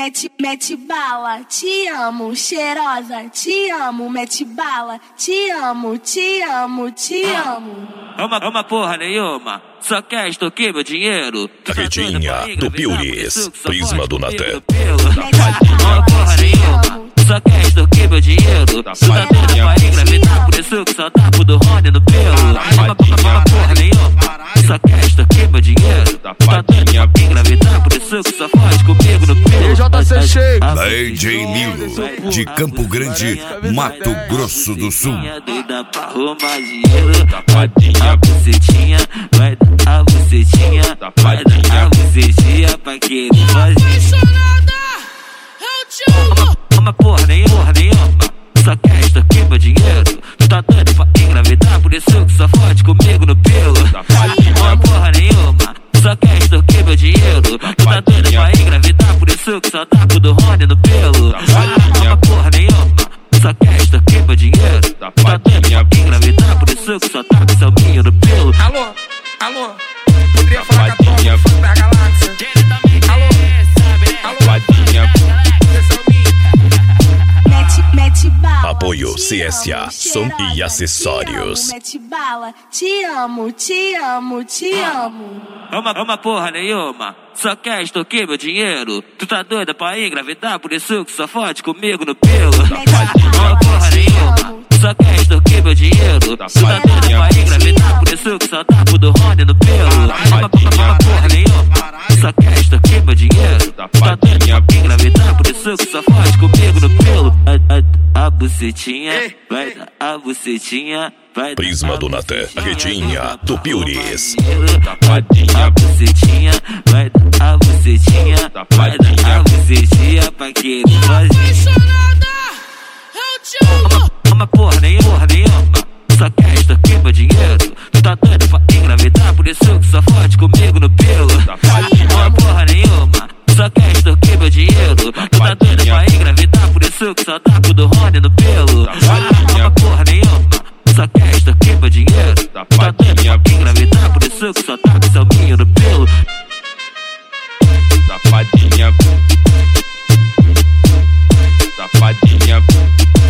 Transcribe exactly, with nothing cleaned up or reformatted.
Mete, mete bala, te amo, cheirosa, te amo, mete bala, te amo, te amo, te amo. Ama, ama porra nenhuma, só quer extorquir meu dinheiro. Carretinha do Piuris, Prisma do Naté. Ama porra nenhuma, só quer extorquir meu dinheiro. Tu tá doida pra engravidar, por isso que só dá pro do Rony no pelo. Ama, ama porra nenhuma, só quer extorquir meu dinheiro. Tu tá doida pra engravidar, por isso que só faz comigo no pelo. D J Nilo, de Campo Grande, Mato Grosso do Sul. Doida pra arrumar dinheiro, vai dar a bucetinha, vai dar a bucetinha, vai dar a bucetinha pra que ele faz. Ama porra nenhuma, porra nenhuma, só quer extorquir meu dinheiro. Tu tá doido pra engravidar, por isso que só fode comigo no pelo. Ama porra nenhuma, só quer extorquir meu dinheiro. Tu tá doido pra engravidar, por isso que só dá pro do Rony no pelo. Ama porra nenhuma, só quer extorquir meu dinheiro. Tu tá doido pra engravidar, por isso que só dá pro seu minho no pelo. Alô, alô, poderia falar com a Top da Galáxia? Alô, alô, Mete bala, Apoio te C S A, amo, som e cheirosa, acessórios. te amo, mete bala, te amo, te amo, te amo. Ama, ama porra nenhuma, só quer extorquir meu dinheiro. Tu tá doida pra engravidar, por isso que só fode comigo no pelo. Ama porra nenhuma, só quer extorquir meu dinheiro. Tu tá doida pra engravidar, por isso que só dá pro do Rony no pelo. Ama, ama porra nenhuma, só quer extorquir meu dinheiro. Tu tá doida pra engravidar, por isso que só fode comigo no pelo. A, a, a bucetinha, vai dar a bucetinha. Prisma do Naté, Carretinha do Piuris. A bucetinha, vai dar a bucetinha, vai dar a bucetinha pra que ele faz. Ama, ama porra nenhuma, porra nenhuma, só quer extorquir meu dinheiro. Tu tá doido pra engravidar, por isso que só fode comigo no pelo. Ama porra nenhuma, só quer extorquir meu dinheiro. Tu tá doido pra engravidar, por isso que só dá pro do Rony no pelo. Ama porra nenhuma, só quer extorquir meu dinheiro. Tu tá doido pra engravidar, por isso que só dá pro seu minho no pelo. Safadinha, safadinha.